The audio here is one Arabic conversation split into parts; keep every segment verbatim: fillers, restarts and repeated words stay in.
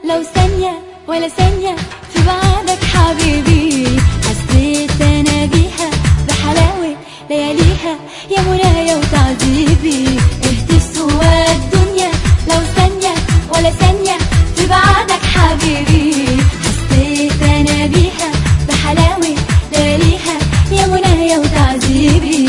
لو ثانية ولا ثانية في بعدك حبيبي. حسيت أنا بيها بحلاوة لياليها يا منايا وتعذيبي. اهتز سوا الدنيا لو ثانية ولا ثانية في بعدك حبيبي. حسيت أنا بيها بحلاوة لياليها يا منايا وتعذيبي.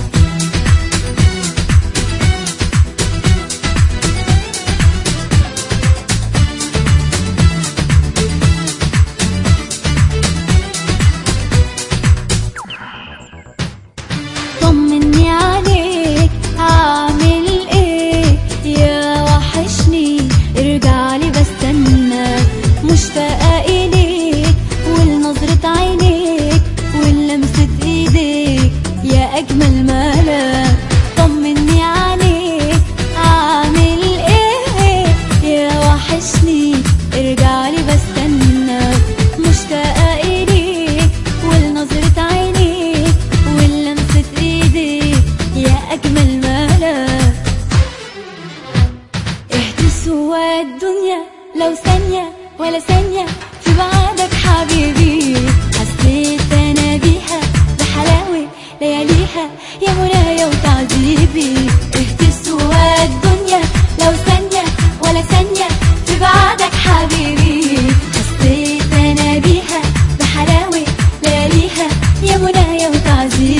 طمني عليك عامل ايه يا وحشني، ارجعلي بستناك مشتاقة اليك ولنظرة عينيك ولمسة ايديك يا اجمل ملاك. طمني عليك عامل ايه يا وحشني، ارجعلي بستناك مشتاقة اليك ولنظرة عينيك ولمسة ايديك يا اجمل ملاك. اهتز سوا الدنيا لو ثانية ولا ثانية في بعدك حبيبي. حسيت انا بيها بحلاوة لياليها يا منايا وتعذيبي. اهتز سوا الدنيا لو ثانية ولا ثانية في بعدك حبيبي. حسيت انا بيها بحلاوة لياليها يا منايا وتعذيبي.